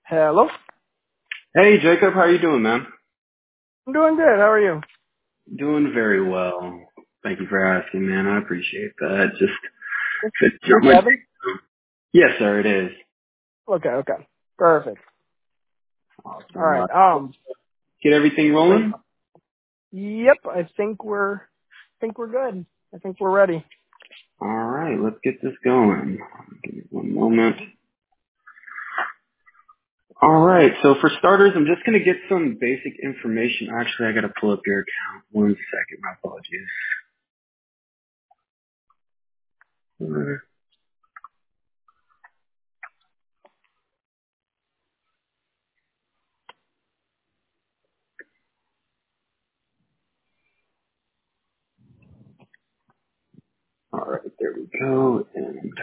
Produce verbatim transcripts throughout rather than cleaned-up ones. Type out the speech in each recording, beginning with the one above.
Hello. Hey Jacob, how are you doing, man? I'm doing good. How are you? Doing very well. Thank you for asking, man. I appreciate that. Just to This jump my Evan? Yes, sir, it is. Okay, okay. Perfect. All Awesome. right. Uh, Um get everything so rolling? yep, I think we're I think we're good. I think we're ready. All right, let's get this going. Give me one moment. All right, so for starters, I'm just going to get some basic information. Actually, I got to pull up your account. One second, my apologies. All right, there we go. And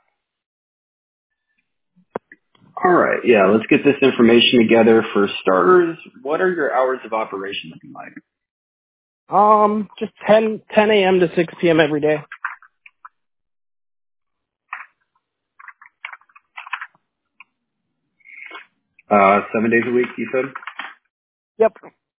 all right, yeah, let's get this information together. For starters, what are your hours of operation looking like? Um just ten ten a m to six p m every day. Uh, seven days a week, you said? Yep.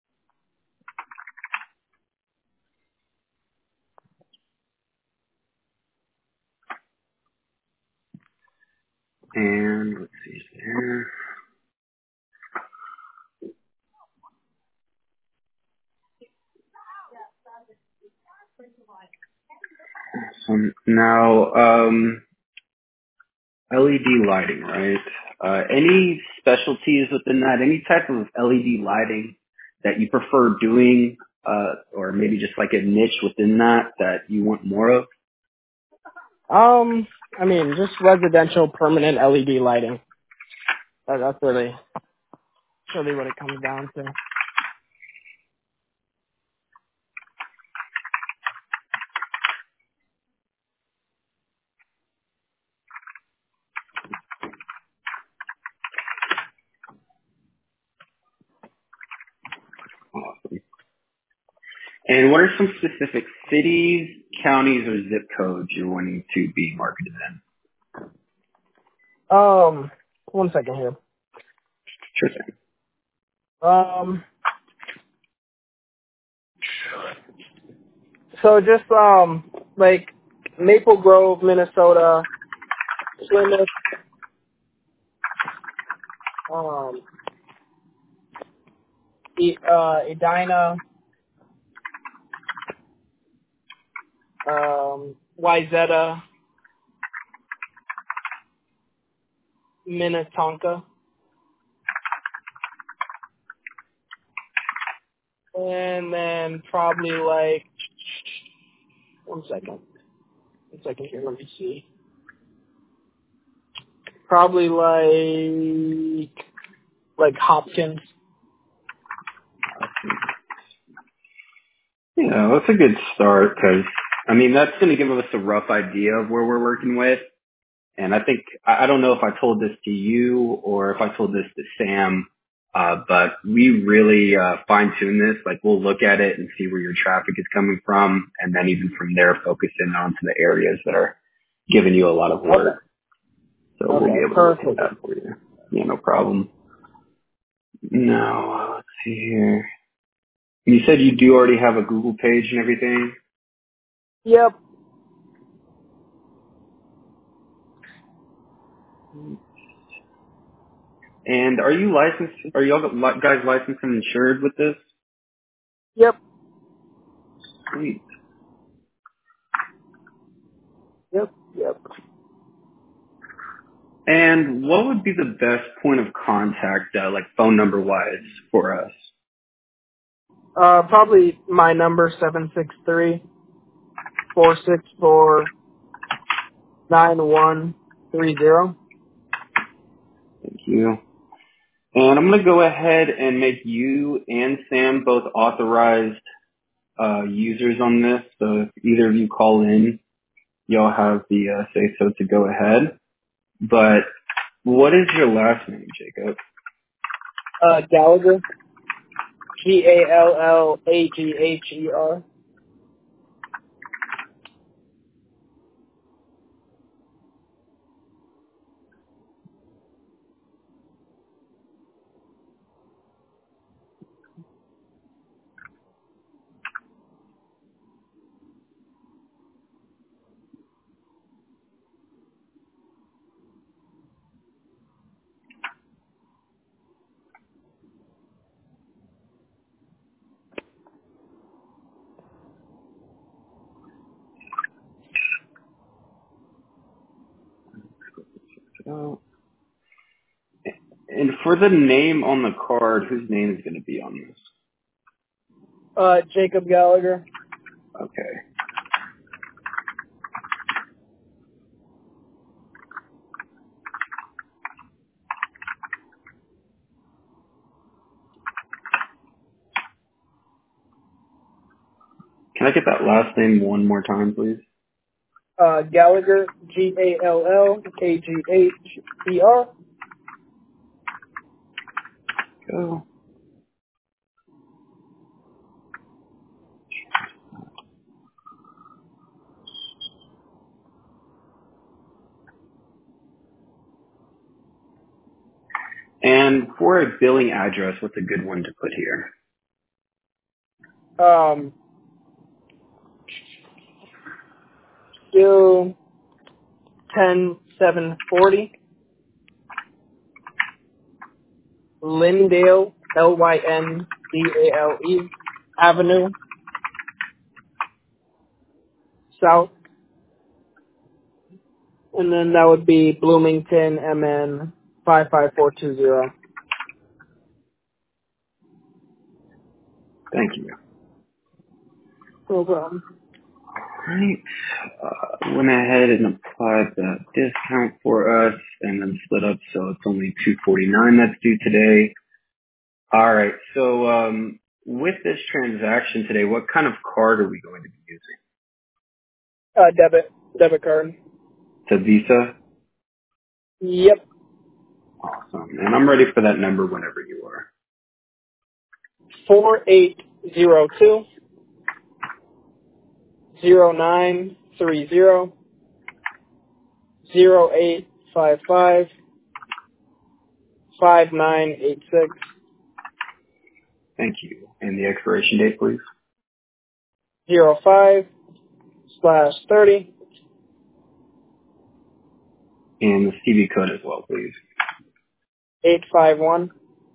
And let's see here. So now, um, L E D lighting, right? Uh, any specialties within that? Any type of L E D lighting that you prefer doing, uh, or maybe just like a niche within that that you want more of? Um I mean just residential permanent L E D lighting. That, that's really that's really what it comes down to. And what are some specific cities, counties, or zip codes you're wanting to be marketed in? Um one second here. Sure thing. Um so just um like Maple Grove, Minnesota, Plymouth, um E- uh, Edina, um, Wyzetta, Minnetonka, and then probably like one second, one second here. Let me see. Probably like like Hopkins. Yeah, that's a good start because, I mean, that's going to give us a rough idea of where we're working with. And I think, I I don't know if I told this to you or if I told this to Sam, uh, but we really uh, fine tune this. Like we'll look at it and see where your traffic is coming from. And then even from there, focus in onto the areas that are giving you a lot of Okay. work. So we'll be Okay. able to look at Perfect. that for you. Yeah, no problem. Now, uh, let's see here. You said you do already have a Google page and everything. Yep. And are you licensed? Are y'all li- guys licensed and insured with this? Yep. Sweet. Yep. Yep. And what would be the best point of contact, uh, like phone number wise, for us? Uh, probably my number seven six three four six four nine one three zero. Thank you. And I'm going to go ahead and make you and Sam both authorized uh, users on this. So if either of you call in, y'all have the uh, say so to go ahead. But what is your last name, Jacob? Uh, Gallagher. G A L L A G H E R. go. And for the name on the card, whose name is going to be on this? Uh, Jacob Gallagher. Okay. Can I get that last name one more time, please? Uh, Gallagher, G A L L A G H E R. Go. And for a billing address, what's a good one to put here? Um, still ten seven forty. Lyndale, L Y N D A L E Avenue, South. And then that would be Bloomington, M N five five four two zero. Thank you. No problem. Right. Uh, went ahead and applied the discount for us and then split up, so it's only two forty-nine that's due today. All right. So um, with this transaction today, what kind of card are we going to be using? Uh, debit, debit card. It's a Visa? Yep. Awesome. And I'm ready for that number whenever you are. Four eight zero two zero nine three zero zero eight five five five nine eight six Thank you. And the expiration date, please? zero five slash thirty And the C V code as well, please. eight five one.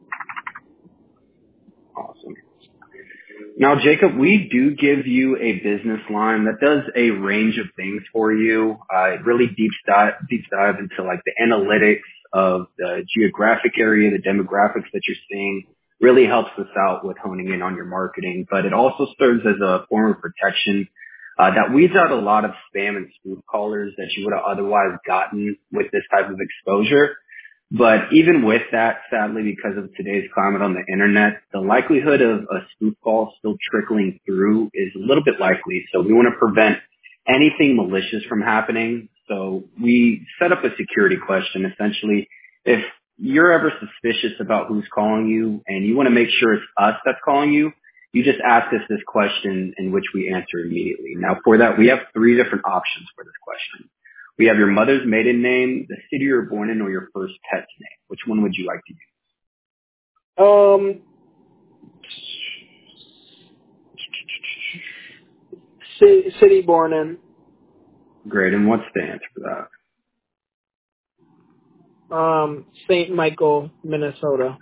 Awesome. Now, Jacob, we do give you a business line that does a range of things for you. Uh, it really deep dive, deep dive into like the analytics of the geographic area, the demographics that you're seeing. Really helps us out with honing in on your marketing, but it also serves as a form of protection uh, that weeds out a lot of spam and spoof callers that you would have otherwise gotten with this type of exposure. But even with that, sadly, because of today's climate on the internet, the likelihood of a spoof call still trickling through is a little bit likely. So we want to prevent anything malicious from happening. So we set up a security question. Essentially, if you're ever suspicious about who's calling you and you want to make sure it's us that's calling you, you just ask us this question in which we answer immediately. Now, for that, we have three different options for this question. We have your mother's maiden name, the city you were born in, or your first pet's name. Which one would you like to use? Um, city, city born in. Great. And what's the answer for that? Um, Saint Michael, Minnesota.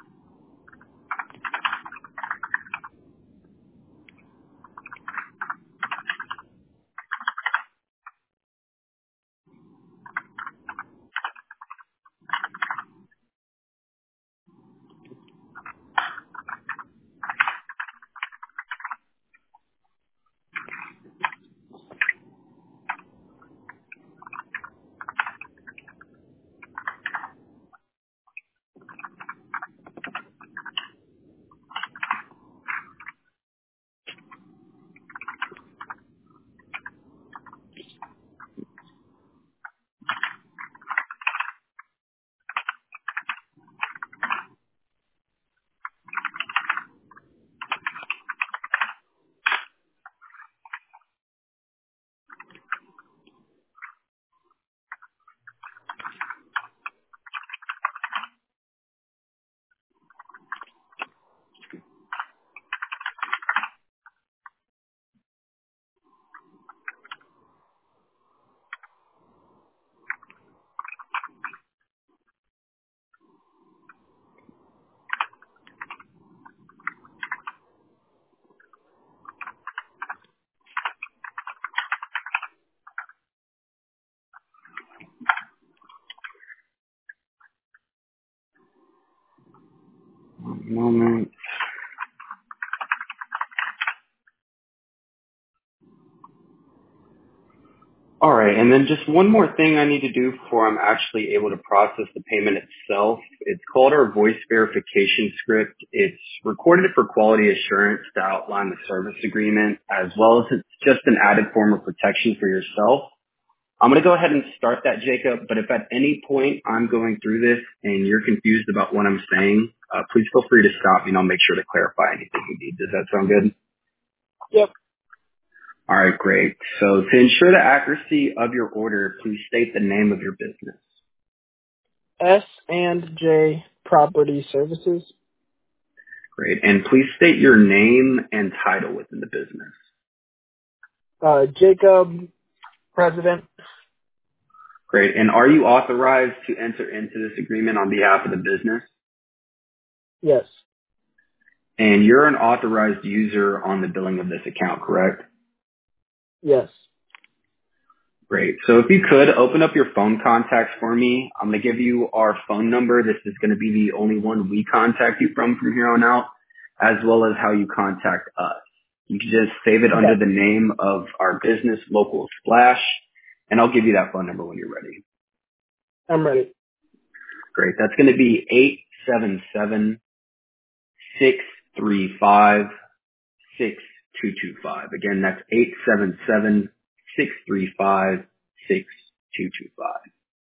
All right, and then just one more thing I need to do before I'm actually able to process the payment itself. It's called our voice verification script. It's recorded for quality assurance to outline the service agreement, as well as it's just an added form of protection for yourself. I'm going to go ahead and start that, Jacob, but if at any point I'm going through this and you're confused about what I'm saying, uh, please feel free to stop me and I'll make sure to clarify anything you need. Does that sound good? Yep. All right, great. So to ensure the accuracy of your order, please state the name of your business. S and J Property Services. Great. And please state your name and title within the business. Uh, Jacob, President. Great. And are you authorized to enter into this agreement on behalf of the business? Yes. And you're an authorized user on the billing of this account, correct? Yes. Great. So if you could open up your phone contacts for me, I'm going to give you our phone number. This is going to be the only one we contact you from from here on out, as well as how you contact us. You can just save it Okay. under the name of our business, Local Splash, and I'll give you that phone number when you're ready. I'm ready. Great. That's going to be eight seven seven, six three five, six two two five. Again, that's eight seven seven, six three five, six two two five.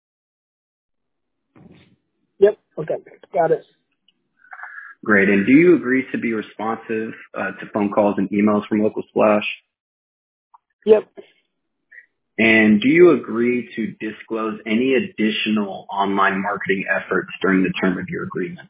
Yep. Okay. Got it. Great. And do you agree to be responsive uh, to phone calls and emails from Local Splash? Yep. And do you agree to disclose any additional online marketing efforts during the term of your agreement?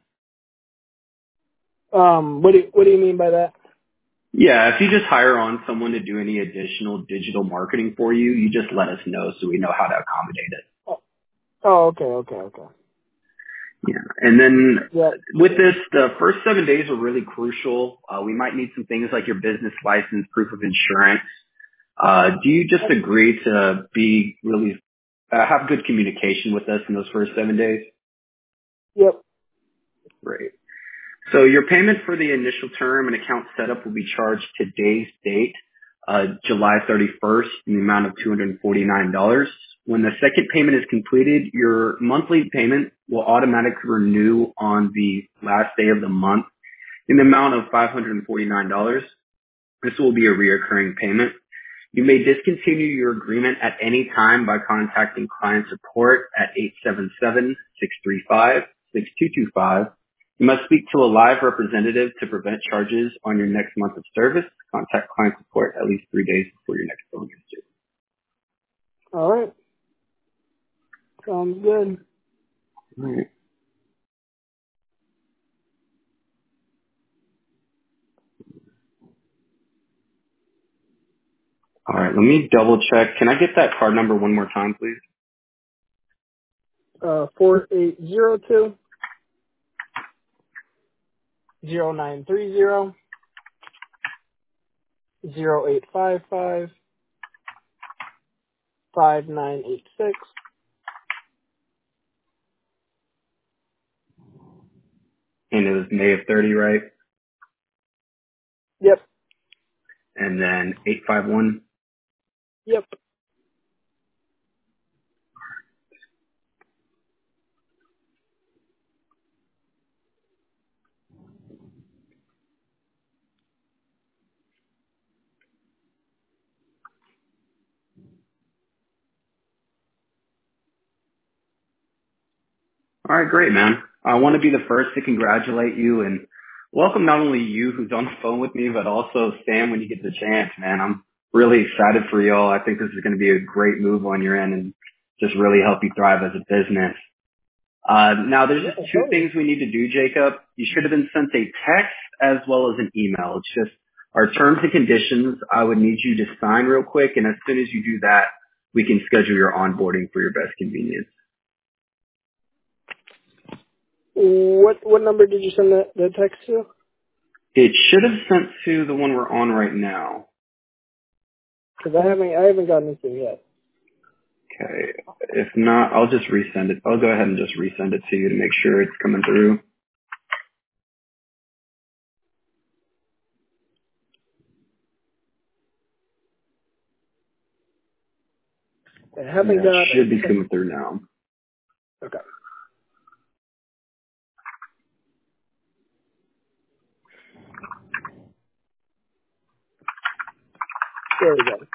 Um, what do What do you mean by that? Yeah, if you just hire on someone to do any additional digital marketing for you, you just let us know so we know how to accommodate it. Oh, oh okay. Okay. Okay. Yeah. And then Yep. with this, the first seven days are really crucial. Uh, we might need some things like your business license, proof of insurance. Uh, do you just agree to be really, uh, have good communication with us in those first seven days? Yep. Great. So your payment for the initial term and account setup will be charged today's date, uh, July thirty-first, in the amount of two hundred forty-nine dollars. When the second payment is completed, your monthly payment will automatically renew on the last day of the month in the amount of five hundred forty-nine dollars. This will be a reoccurring payment. You may discontinue your agreement at any time by contacting client support at eight seven seven, six three five, six two two five. You must speak to a live representative to prevent charges on your next month of service. Contact client support at least three days before your next billing is due. All right. Sounds good. All right. All right, let me double check. Can I get that card number one more time, please? Uh, four eight zero two zero nine three zero zero eight five five five nine eight six. And it was May of thirty, right? Yep. And then eight five one. Yep. All right, great, man. I want to be the first to congratulate you and welcome not only you who's on the phone with me, but also Sam when you get the chance, man. I'm really excited for y'all. I think this is going to be a great move on your end and just really help you thrive as a business. Uh, now there's Yeah, just two totally. things we need to do, Jacob. You should have been sent a text as well as an email. It's just our terms and conditions. I would need you to sign real quick. And as soon as you do that, we can schedule your onboarding for your best convenience. What What number did you send that, that text to? It should have sent to the one we're on right now. Because I haven't I haven't got anything yet. Okay. If not, I'll just resend it. I'll go ahead and just resend it to you to make sure it's coming through. I haven't Yeah, it got should be it. coming through now. Okay. There we go.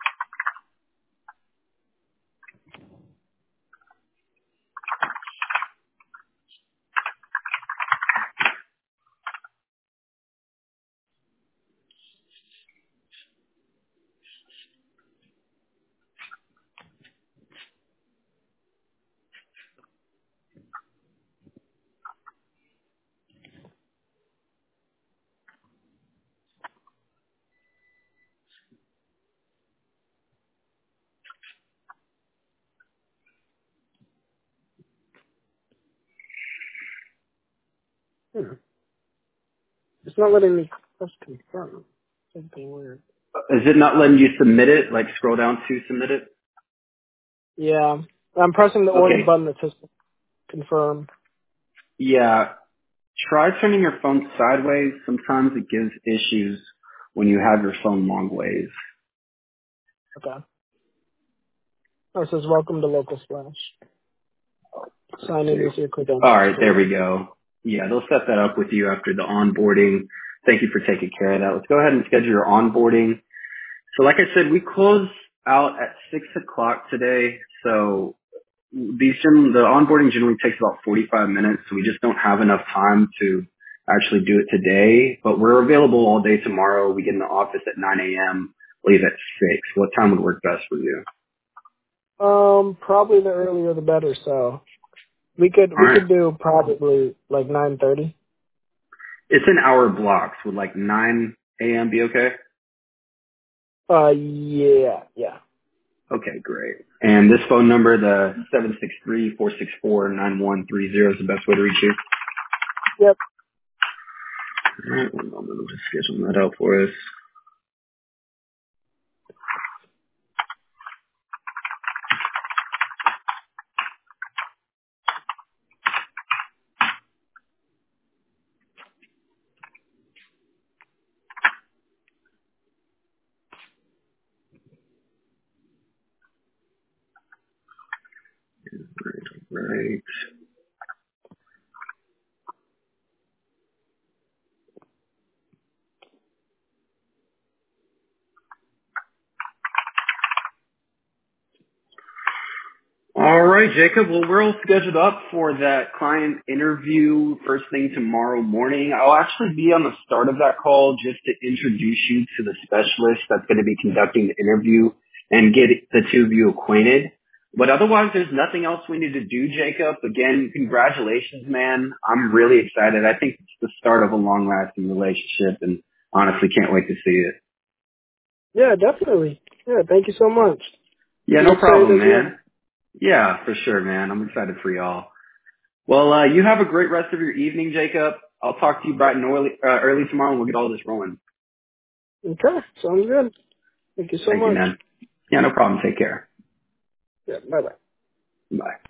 Hmm. It's not letting me press confirm. Something weird. Is it not letting you submit it? Like scroll down to submit it? Yeah. I'm pressing the orange Okay. button that says confirm. Yeah. Try turning your phone sideways. Sometimes it gives issues when you have your phone long ways. Okay. Oh, it says welcome to Local Splash. Let's Sign in see. with your All credentials, right, there please. we go. Yeah, they'll set that up with you after the onboarding. Thank you for taking care of that. Let's go ahead and schedule your onboarding. So like I said, we close out at six o'clock today. So these gen- the onboarding generally takes about forty-five minutes. So we just don't have enough time to actually do it today. But we're available all day tomorrow. We get in the office at nine a.m., leave at six. What time would work best for you? Um, probably the earlier the better, so we could All we right. could do probably like nine thirty. It's an hour blocks. Would like nine a.m. be okay? Uh yeah, yeah. Okay, great. And this phone number, the seven six three, four six four, nine one three zero is the best way to reach you? Yep. All right, one moment. I'm just scheduling that out for us. Right. All right, Jacob. Well, we're all scheduled up for that client interview first thing tomorrow morning. I'll actually be on the start of that call just to introduce you to the specialist that's going to be conducting the interview and get the two of you acquainted. But otherwise, there's nothing else we need to do, Jacob. Again, congratulations, man. I'm really excited. I think it's the start of a long-lasting relationship, and honestly can't wait to see it. Yeah, definitely. Yeah, thank you so much. Yeah, I'm no excited problem, as well. man. Yeah, for sure, man. I'm excited for y'all. Well, uh, you have a great rest of your evening, Jacob. I'll talk to you bright and early, uh, early tomorrow, and we'll get all this rolling. Okay, sounds good. Thank you so Thank you, much. man. Yeah, no problem. Take care. Yeah, bye bye. Bye.